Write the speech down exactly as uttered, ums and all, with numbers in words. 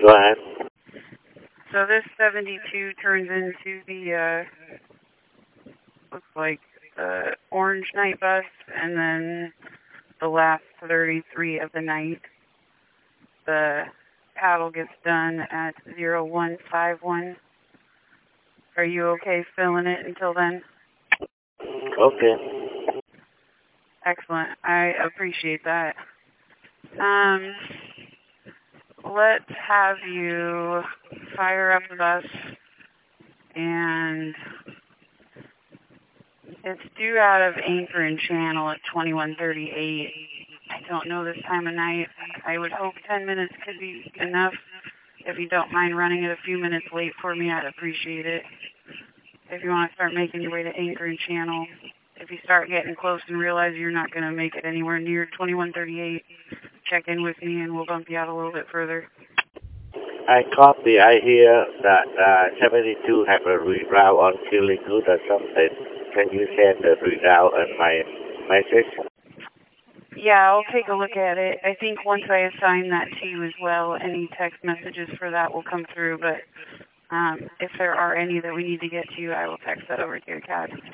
Go ahead. So this seventy-two turns into the, uh, looks like the orange night bus, and then the last thirty-three of the night. The paddle gets done at zero one five one. Are you okay filling it until then? Okay. Excellent. I appreciate that. Um, let's have you fire up the bus, and it's due out of Anchor and Channel at twenty-one thirty-eight. I don't know this time of night. I would hope ten minutes could be enough. If you don't mind running it a few minutes late for me, I'd appreciate it. If you want to start making your way to Anchor and Channel, if you start getting close and realize you're not going to make it anywhere near twenty-one thirty-eight, check in with me and we'll bump you out a little bit further. I copy. I hear that uh, seventy-two have a reroute on Killingood or something. Can you send the reroute and my message? Yeah, I'll take a look at it. I think once I assign that to you as well, any text messages for that will come through, but um, if there are any that we need to get to, I will text that over to your C A D.